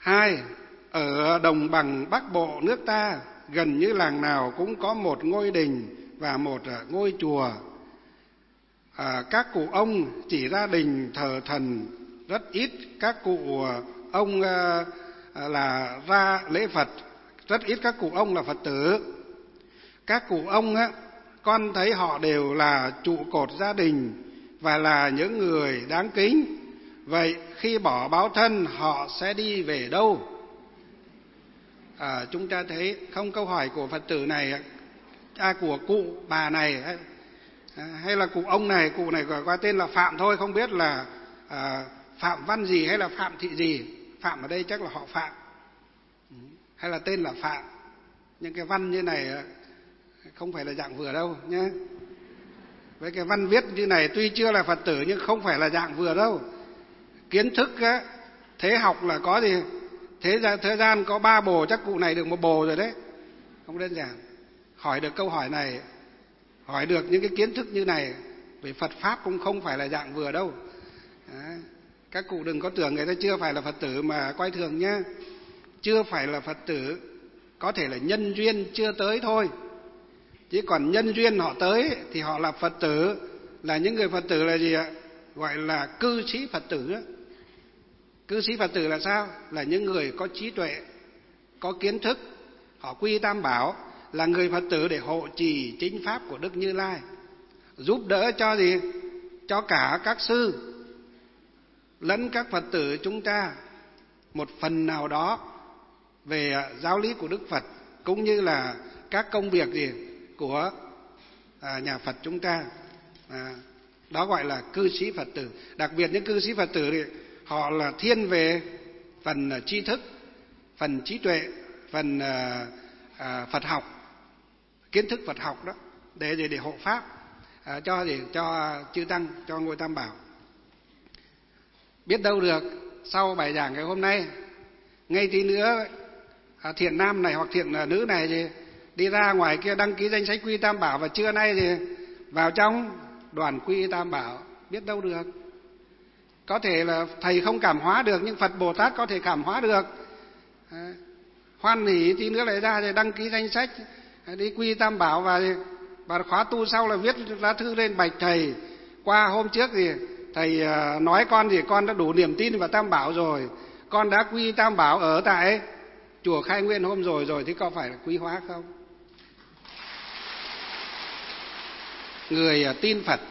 Hai, ở đồng bằng Bắc Bộ nước ta, gần như làng nào cũng có một ngôi đình và một ngôi chùa. Các cụ ông chỉ ra đình thờ thần rất ít, các cụ ông là ra lễ Phật, rất ít các cụ ông là Phật tử. Các cụ ông con thấy họ đều là trụ cột gia đình và là những người đáng kính. Vậy khi bỏ báo thân họ sẽ đi về đâu? Chúng ta thấy không, câu hỏi của Phật tử này, của cụ bà này hay là cụ ông này, cụ này gọi qua tên là Phạm thôi, không biết là Phạm Văn gì hay là Phạm Thị gì. Phạm ở đây chắc là họ Phạm hay là tên là Phạm. Nhưng cái văn như này không phải là dạng vừa đâu nhé. Với cái văn viết như này tuy chưa là Phật tử nhưng không phải là dạng vừa đâu. Kiến thức thế học là có gì, thế gian có 3 bồ, chắc cụ này được 1 bồ rồi đấy, không đơn giản. Hỏi được câu hỏi này, hỏi được những cái kiến thức như này về Phật Pháp cũng không phải là dạng vừa đâu. Các cụ đừng có tưởng người ta chưa phải là Phật tử mà coi thường nhé. Chưa phải là Phật tử, có thể là nhân duyên chưa tới thôi. Chứ còn nhân duyên họ tới thì họ là Phật tử, là những người Phật tử là gì ạ? Gọi là cư sĩ Phật tử. Cư sĩ Phật tử là sao? Là những người có trí tuệ, có kiến thức, họ quy tam bảo, là người Phật tử để hộ trì chính pháp của Đức Như Lai, giúp đỡ cho gì? Cho cả các sư lẫn các Phật tử chúng ta một phần nào đó về giáo lý của Đức Phật, cũng như là các công việc gì của nhà Phật chúng ta. Đó gọi là cư sĩ Phật tử. Đặc biệt những cư sĩ Phật tử thì họ là thiên về phần tri thức, phần trí tuệ, phần Phật học, kiến thức Phật học đó, để hộ pháp cho chư tăng, cho ngôi Tam Bảo. Biết đâu được sau bài giảng ngày hôm nay, ngay tí nữa thiện nam này hoặc thiện nữ này thì đi ra ngoài kia đăng ký danh sách quy Tam Bảo, và trưa nay thì vào trong đoàn quy Tam Bảo. Biết đâu được. Có thể là thầy không cảm hóa được, nhưng Phật Bồ Tát có thể cảm hóa được. Hoan hỉ tí nữa lại ra thì đăng ký danh sách đi quy Tam Bảo, và khóa tu sau là viết lá thư lên bạch thầy. Qua hôm trước thì thầy nói con thì con đã đủ niềm tin vào Tam Bảo rồi, con đã quy Tam Bảo ở tại chùa Khai Nguyên hôm rồi thì có phải là quý hóa không? Người tin Phật,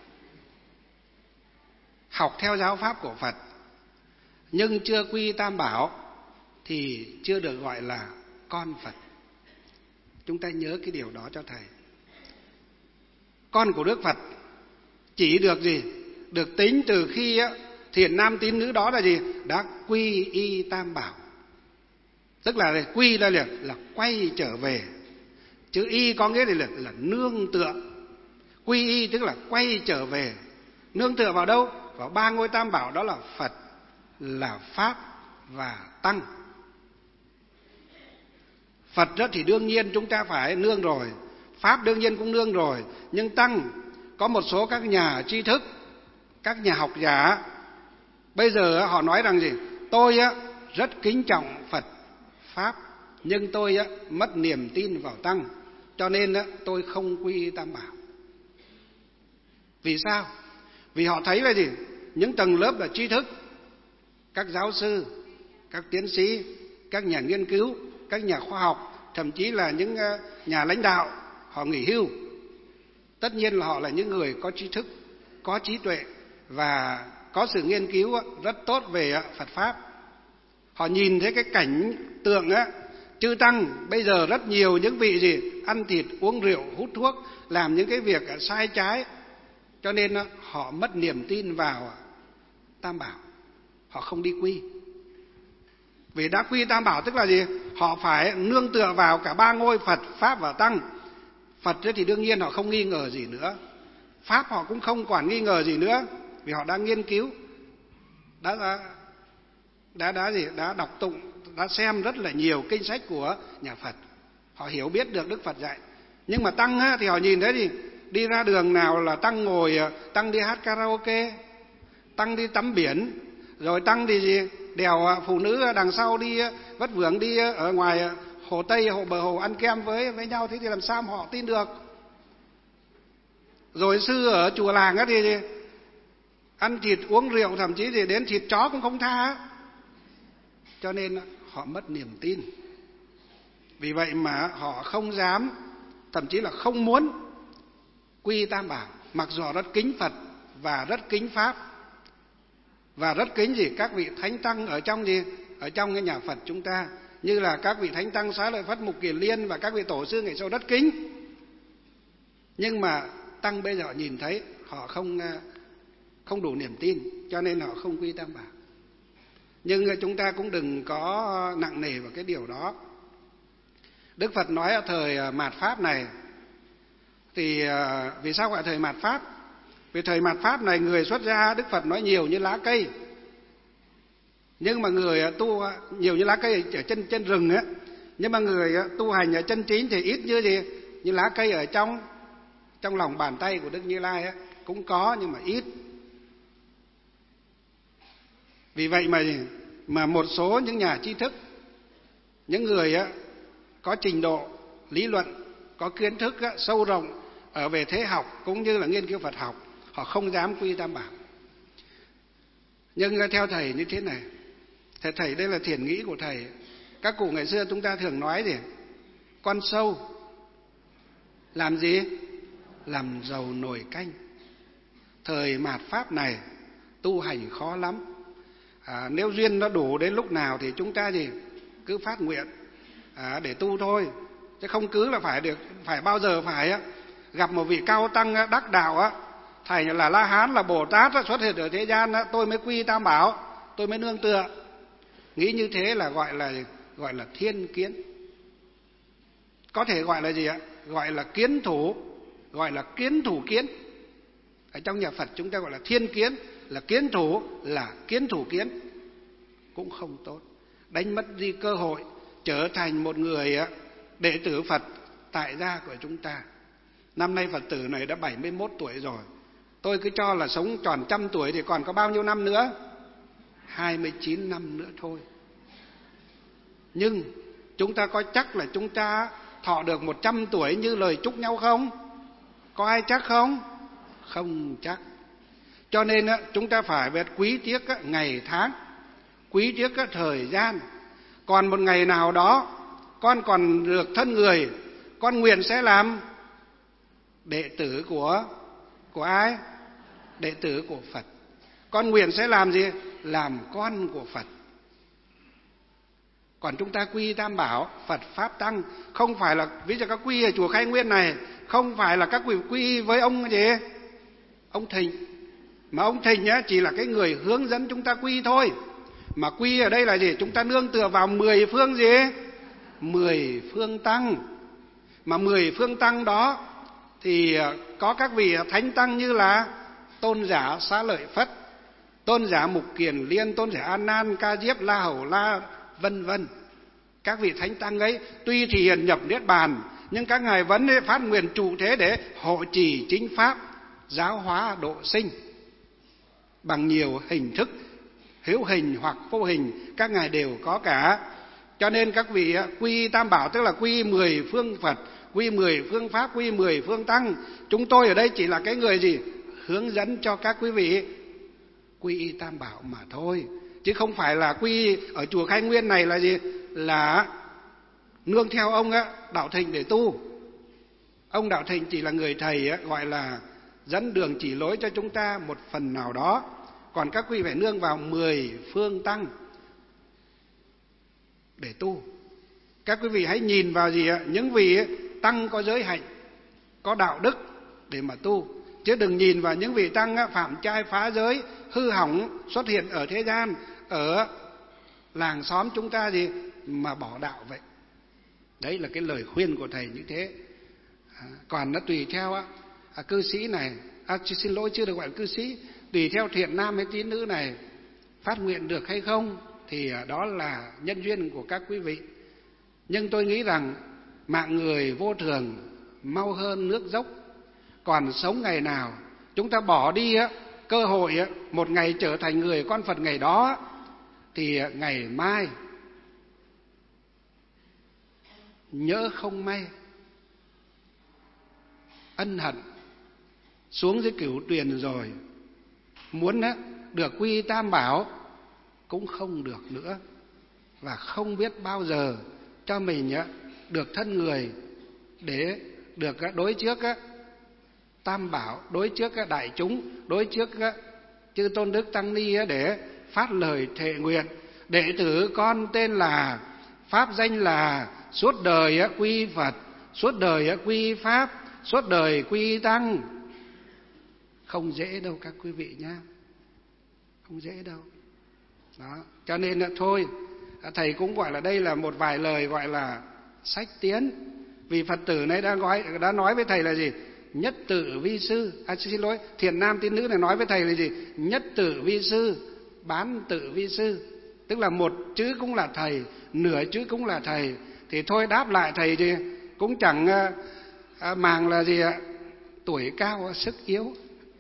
học theo giáo pháp của Phật nhưng chưa quy Tam Bảo thì chưa được gọi là con Phật. Chúng ta nhớ cái điều đó cho thầy. Con của Đức Phật chỉ được gì? Được tính từ khi thiện nam tín nữ đó là gì? Đã quy y Tam Bảo. Tức là quy là quay trở về. Chữ y có nghĩa là nương tựa. Quy y tức là quay trở về. Nương tựa vào đâu? Vào 3 ngôi Tam Bảo, đó là Phật, là Pháp và Tăng. Phật đó thì đương nhiên chúng ta phải nương rồi, Pháp đương nhiên cũng nương rồi, nhưng Tăng có một số các nhà tri thức, các nhà học giả bây giờ họ nói rằng gì? Tôi rất kính trọng Phật Pháp, nhưng tôi mất niềm tin vào Tăng, cho nên tôi không quy Tam Bảo. Vì sao? Vì họ thấy là gì? Những tầng lớp là tri thức, các giáo sư, các tiến sĩ, các nhà nghiên cứu, các nhà khoa học, thậm chí là những nhà lãnh đạo, họ nghỉ hưu. Tất nhiên là họ là những người có trí thức, có trí tuệ và có sự nghiên cứu rất tốt về Phật Pháp. Họ nhìn thấy cái cảnh tượng chư tăng bây giờ rất nhiều những vị gì? Ăn thịt, uống rượu, hút thuốc, làm những cái việc sai trái. Cho nên họ mất niềm tin vào Tam Bảo, họ không đi quy. Vì đã quy Tam Bảo tức là gì? Họ phải nương tựa vào cả 3 ngôi Phật, Pháp và Tăng. Phật thì đương nhiên họ không nghi ngờ gì nữa, Pháp họ cũng không còn nghi ngờ gì nữa, vì họ đã nghiên cứu, đã đọc tụng, đã xem rất là nhiều kinh sách của nhà Phật, họ hiểu biết được Đức Phật dạy. Nhưng mà Tăng thì họ nhìn thấy gì? Đi ra đường nào là Tăng ngồi, Tăng đi hát karaoke, Tăng đi tắm biển, rồi Tăng đi gì? đèo phụ nữ đằng sau đi vất vưởng đi ở ngoài Hồ Tây, bờ hồ ăn kem với nhau, thế thì làm sao mà họ tin được? Rồi sư ở chùa làng thì ăn thịt uống rượu, thậm chí thì đến thịt chó cũng không tha. Cho nên họ mất niềm tin. Vì vậy mà họ không dám, thậm chí là không muốn quy Tam Bảo, mặc dù họ rất kính Phật và rất kính Pháp và rất kính các vị thánh tăng ở trong ở trong cái nhà Phật chúng ta, như là các vị thánh tăng Xá Lợi Phất, Mục Kiền Liên và các vị tổ sư ngày sau rất kính. Nhưng mà tăng bây giờ nhìn thấy họ không đủ niềm tin, cho nên họ không quy Tam Bảo. Nhưng chúng ta cũng đừng có nặng nề vào cái điều đó. Đức Phật nói ở thời mạt Pháp này, thì vì sao gọi thời mạt Pháp? Vì thời mạt Pháp này người xuất gia Đức Phật nói nhiều như lá cây. Nhưng mà người tu nhiều như lá cây ở trên rừng á, nhưng mà người tu hành ở chân chính thì ít như lá cây ở trong lòng bàn tay của Đức Như Lai á, cũng có nhưng mà ít. Vì vậy mà một số những nhà tri thức, những người có trình độ lý luận, có kiến thức sâu rộng ở về thế học cũng như là nghiên cứu Phật học, họ không dám quy Tam Bảo. Nhưng theo thầy như thế này, thầy đây là thiền nghĩ của thầy. Các cụ ngày xưa chúng ta thường nói gì? Con sâu làm gì? Làm dầu nồi canh. Thời mạt Pháp này tu hành khó lắm. Nếu duyên nó đủ đến lúc nào thì chúng ta cứ phát nguyện để tu thôi, chứ không cứ là phải bao giờ phải gặp một vị cao tăng đắc đạo thầy là La Hán, là Bồ Tát xuất hiện ở thế gian tôi mới quy Tam Bảo, tôi mới nương tựa. Nghĩ như thế là gọi là thiên kiến. Có thể gọi là gì ạ? Gọi là kiến thủ, gọi là kiến thủ kiến. Ở trong nhà Phật chúng ta gọi là thiên kiến, là kiến thủ, là kiến thủ kiến. Cũng không tốt, đánh mất đi cơ hội trở thành một người đệ tử Phật tại gia của chúng ta. Năm nay Phật tử này đã 71 tuổi rồi. Tôi cứ cho là sống tròn 100 tuổi thì còn có bao nhiêu năm nữa? 29 năm nữa thôi. Nhưng chúng ta có chắc là chúng ta thọ được 100 tuổi như lời chúc nhau không? Có ai chắc không? Không chắc. Cho nên chúng ta phải biết quý tiếc ngày tháng, quý tiếc thời gian. Còn một ngày nào đó con còn được thân người, con nguyện sẽ làm đệ tử của ai? Đệ tử của Phật. Con nguyện sẽ làm gì? Làm con của Phật. Còn chúng ta quy Tam Bảo, Phật Pháp Tăng, không phải là ví dụ các quy ở chùa Khai Nguyên này, không phải là các quy với ông gì? Ông Thịnh. Mà ông Thịnh chỉ là cái người hướng dẫn chúng ta quy thôi. Mà quy ở đây là gì? Chúng ta nương tựa vào 10 phương gì? 10 phương tăng. Mà 10 phương tăng đó thì có các vị thánh tăng như là Tôn giả Xá Lợi Phất, Tôn giả Mục Kiền Liên, Tôn giả A Nan, Ca Diếp, La Hầu La, vân vân. Các vị thánh tăng ấy tuy thì hiện nhập niết bàn, nhưng các ngài vẫn phát nguyện trụ thế để hộ trì chính pháp, giáo hóa độ sinh bằng nhiều hình thức, hữu hình hoặc vô hình, các ngài đều có cả. Cho nên các vị quy Tam Bảo tức là quy 10 phương Phật, quy 10 phương Pháp, quy 10 phương Tăng. Chúng tôi ở đây chỉ là cái người gì? Hướng dẫn cho các quý vị quy Tam Bảo mà thôi. Chứ không phải là quy ở chùa Khai Nguyên này là gì? Là nương theo ông Đạo Thịnh để tu. Ông Đạo Thịnh chỉ là người thầy gọi là dẫn đường chỉ lối cho chúng ta một phần nào đó. Còn các quý phải nương vào 10 phương Tăng để tu. Các quý vị hãy nhìn vào gì ạ? Những vị tăng có giới hạnh, có đạo đức để mà tu. Chứ đừng nhìn vào những vị tăng phạm trai phá giới, hư hỏng xuất hiện ở thế gian, ở làng xóm chúng ta gì mà bỏ đạo vậy. Đấy là cái lời khuyên của thầy như thế. Còn nó tùy theo cư sĩ này, xin lỗi chưa được gọi là cư sĩ, tùy theo thiện nam hay tín nữ này phát nguyện được hay không thì đó là nhân duyên của các quý vị. Nhưng tôi nghĩ rằng mạng người vô thường, mau hơn nước dốc. Còn sống ngày nào chúng ta bỏ đi cơ hội một ngày trở thành người con Phật ngày đó, thì ngày mai nhỡ không may ân hận xuống dưới cửu tuyền rồi, muốn được quy tam bảo cũng không được nữa, và không biết bao giờ cho mình được thân người để được đối trước tam bảo, đối trước đại chúng, đối trước chư tôn đức tăng ni để phát lời thệ nguyện: đệ tử con tên là, pháp danh là, suốt đời quy Phật, suốt đời quy Pháp, suốt đời quy Tăng. Không dễ đâu các quý vị nhá, không dễ đâu. Đó, cho nên thôi, thầy cũng gọi là đây là một vài lời gọi là sách tiến. Vì Phật tử này đã nói với thầy là gì? Nhất tự vi sư. Xin lỗi, Thiện Nam Tín Nữ này nói với thầy là gì? Nhất tự vi sư, bán tự vi sư. Tức là một chữ cũng là thầy, nửa chữ cũng là thầy. Thì thôi đáp lại thầy thì cũng chẳng màng là gì ạ? Tuổi cao sức yếu.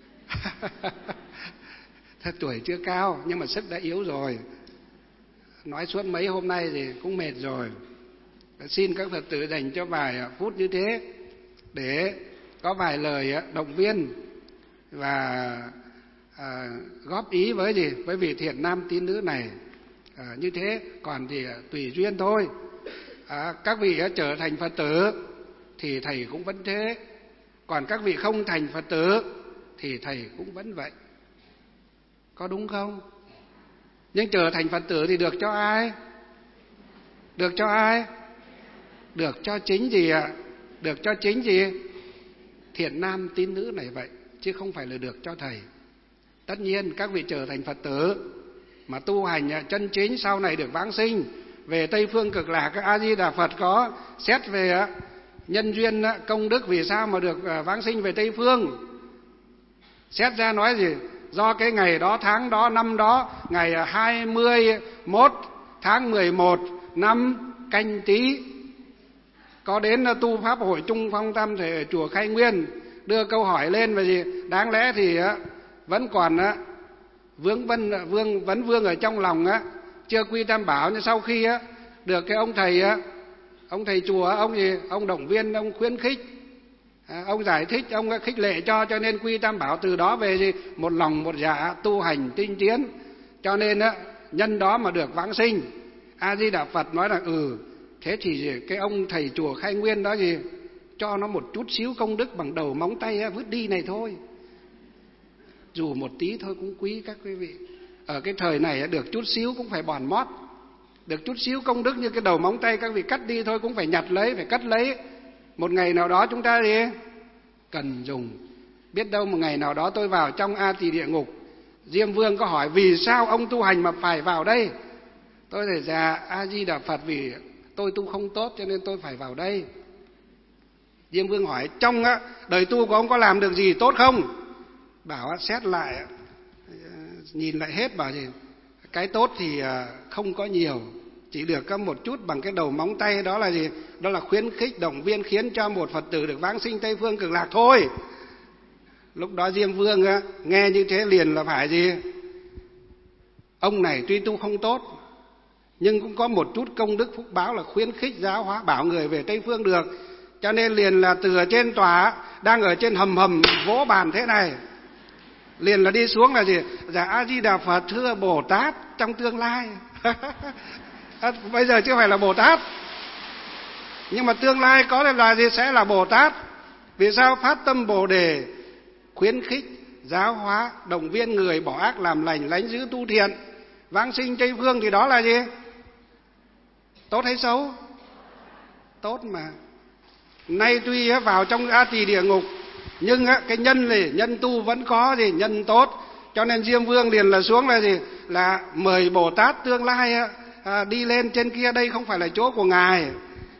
Tuổi chưa cao nhưng mà sức đã yếu rồi. Nói suốt mấy hôm nay thì cũng mệt rồi. Xin các Phật tử dành cho vài phút như thế để có vài lời động viên và góp ý với gì? Với vị Thiện Nam Tín Nữ này. Như thế còn thì tùy duyên thôi. Các vị trở thành Phật tử thì thầy cũng vẫn thế. Còn các vị không thành Phật tử thì thầy cũng vẫn vậy. Có đúng không? Nhưng trở thành Phật tử thì được cho ai? Được cho ai? Được cho chính gì ạ? Được cho chính gì? Thiện Nam Tín Nữ này vậy, chứ không phải là được cho thầy. Tất nhiên các vị trở thành Phật tử mà tu hành chân chính sau này được vãng sinh về Tây Phương Cực Lạc, các A Di Đà Phật có xét về nhân duyên công đức vì sao mà được vãng sinh về Tây Phương. Xét ra nói gì? Do cái ngày đó, tháng đó, năm đó, ngày 21 tháng 11 năm Canh Tý, có đến tu pháp hội Trung Phong Tam Thể ở chùa Khai Nguyên, đưa câu hỏi lên về gì? Đáng lẽ thì vẫn còn vấn vương ở trong lòng chưa quy tam bảo, nhưng sau khi được cái ông thầy chùa, ông động viên, ông khuyến khích, ông giải thích, ông khích lệ cho nên quy tam bảo. Từ đó về gì? Một lòng một dạ tu hành tinh tiến, cho nên nhân đó mà được vãng sinh. A Di Đà Phật nói là thế thì cái ông thầy chùa Khai Nguyên đó gì, cho nó một chút xíu công đức bằng đầu móng tay vứt đi này thôi, dù một tí thôi cũng quý các quý vị. Ở cái thời này được chút xíu cũng phải bòn mót, được chút xíu công đức như cái đầu móng tay các vị cắt đi thôi cũng phải nhặt lấy, phải cất lấy. Một ngày nào đó chúng ta đi cần dùng. Biết đâu một ngày nào đó tôi vào trong A Tỳ địa ngục, Diêm Vương có hỏi vì sao ông tu hành mà phải vào đây, tôi thì dạ A Di Đà Phật, vì tôi tu không tốt cho nên tôi phải vào đây. Diêm Vương hỏi trong đời tu của ông có làm được gì tốt không? Bảo xét lại, nhìn lại hết, bảo gì cái tốt thì không có nhiều, chỉ được có một chút bằng cái đầu móng tay. Đó là gì? Đó là khuyến khích động viên khiến cho một Phật tử được vãng sinh Tây Phương Cực Lạc thôi. Lúc đó Diêm Vương nghe như thế liền là phải gì? Ông này tuy tu không tốt nhưng cũng có một chút công đức phúc báo là khuyến khích giáo hóa bảo người về Tây Phương được. Cho nên liền là từ ở trên tòa, đang ở trên hầm vỗ bàn thế này, liền là đi xuống là gì? Dạ A Di Đà Phật, thưa Bồ Tát trong tương lai. Bây giờ chưa phải là Bồ Tát, nhưng mà tương lai có là gì? Sẽ là Bồ Tát. Vì sao? Phát tâm Bồ Đề, khuyến khích giáo hóa động viên người bỏ ác làm lành, lánh giữ tu thiện, vãng sinh Tây Phương. Thì đó là gì? Tốt hay xấu? Tốt mà. Nay tuy vào trong A Tỳ địa ngục nhưng cái nhân tu vẫn có gì? Nhân tốt. Cho nên Diêm Vương liền là xuống là gì? Là mời Bồ Tát tương lai đi lên trên kia, đây không phải là chỗ của ngài.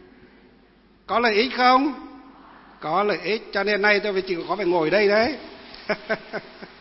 Có lợi ích không? Có lợi ích, cho nên nay tôi phải chịu có phải ngồi đây đấy.